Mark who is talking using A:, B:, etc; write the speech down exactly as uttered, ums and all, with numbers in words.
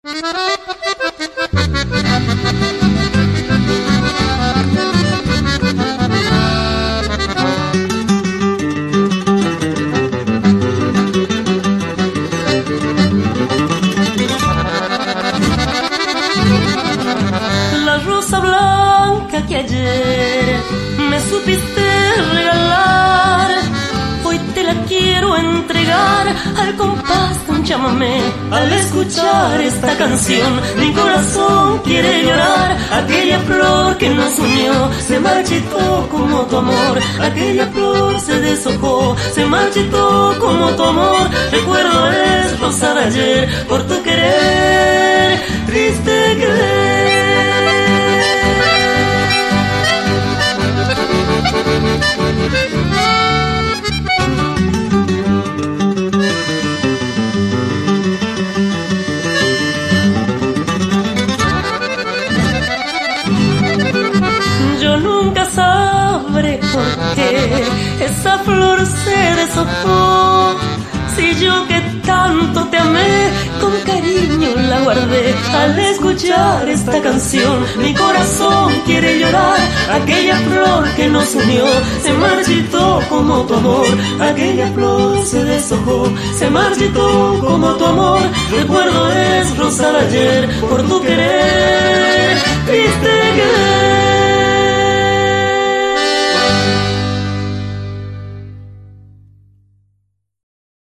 A: La rosa blanca que ayer me supiste regalar, hoy te la quiero entregar al compás de un chamamé. Al escuchar esta canción, mi corazón quiere llorar. Aquella flor que nos unió se marchitó como tu amor. Aquella flor se deshojó, se marchitó como tu amor. Recuerdo es rosa de ayer, por tu querer, triste querer. Yo nunca sabré por qué esa flor se deshojó. Si yo que tanto te amé, con cariño la guardé. Al escuchar esta canción, mi corazón quiere llorar. Aquella flor que nos unió se marchitó como tu amor. Aquella flor se deshojó, se marchitó como tu amor. Recuerdo es rosa de ayer, por tu querer,